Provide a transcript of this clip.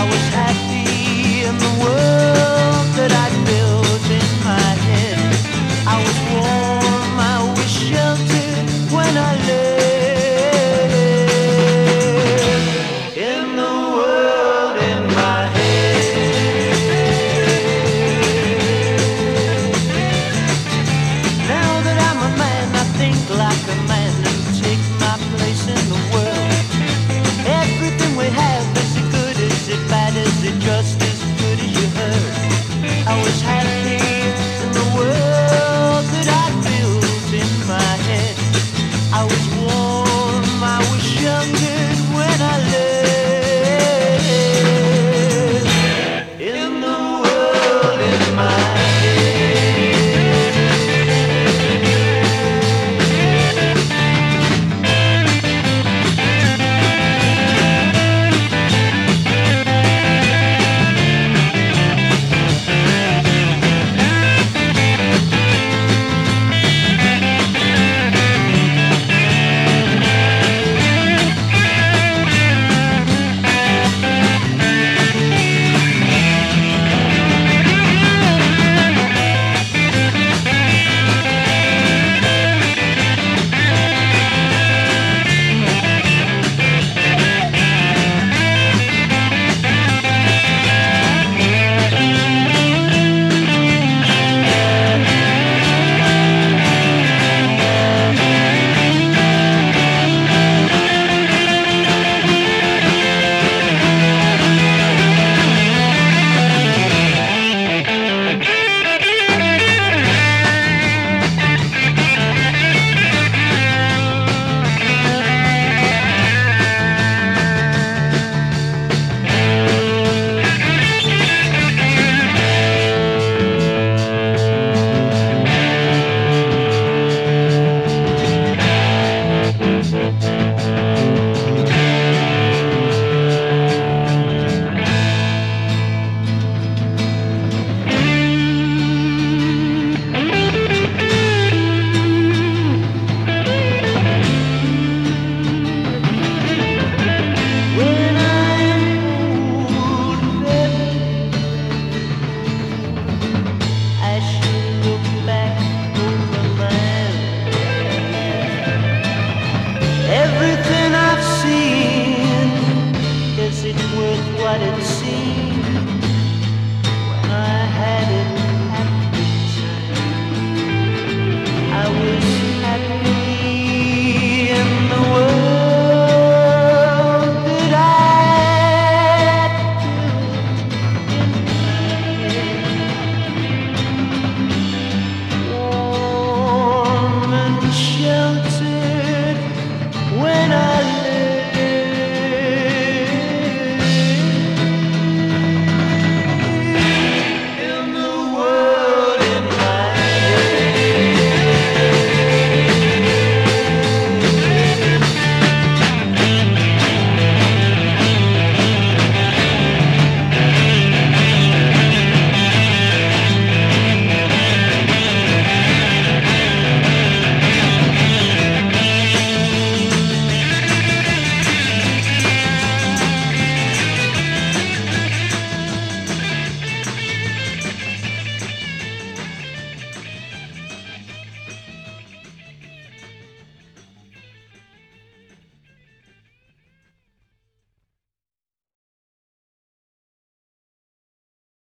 was happy in the world that I built in my head. I was warm, I was sheltered when I lived in the world in my head. Now that I'm a man, I think like a man and take my place in the world. Everything we have, is it good, is it bad, is it just as good as you heard? I was happy in the world that I built in my head. I was warm, I was sheltered when I lived in the world in my everything I've seen, is it worth what it seemed when I had it